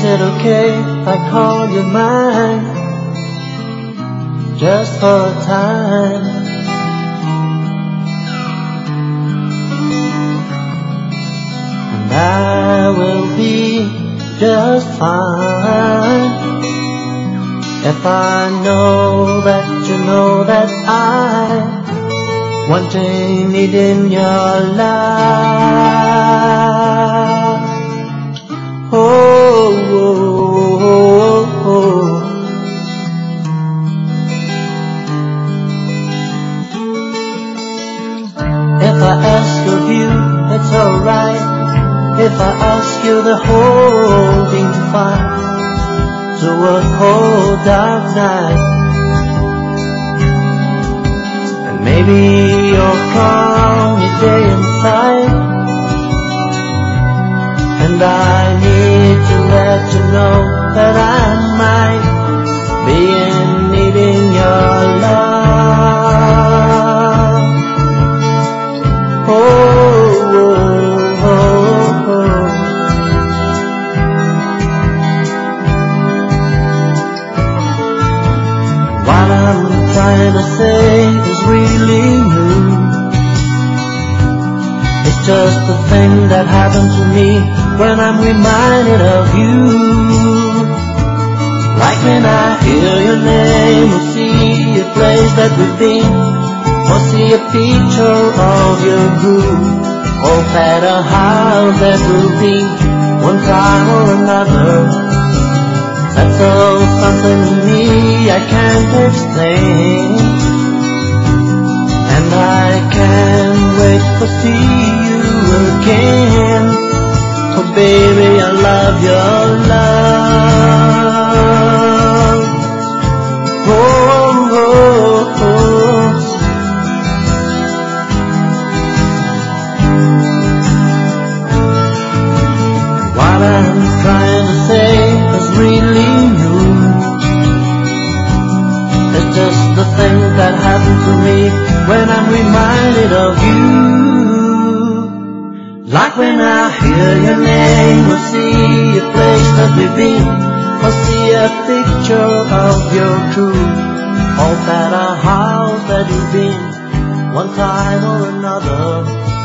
Is it okay if I call you mine, just for a time? And I will be just fine if I know that you know that I want to need in your life. Oh, oh, oh, oh. If I ask of you, it's alright. If I ask you the holding fire to a cold dark night, and maybe you'll call me day and night, and I need to let you know that I might be in needing your love. Oh, oh, oh, oh. What I'm trying to say is really new. It's just the thing that happens to me when I'm reminded of you. Like when I hear your name, or see a place that we've been, or see a picture of your groove, or at a house that we'll be one time or another. That's all something to me I can't explain, and I can't wait to see you again. Oh baby, I love your love. Oh, oh, oh. What I'm trying to say is really new. It's just the thing that happens to me when I'm reminded of you. Like when I hear your name, or see a place that we've been, or see a picture of your crew, or at a house that you've been one time or another.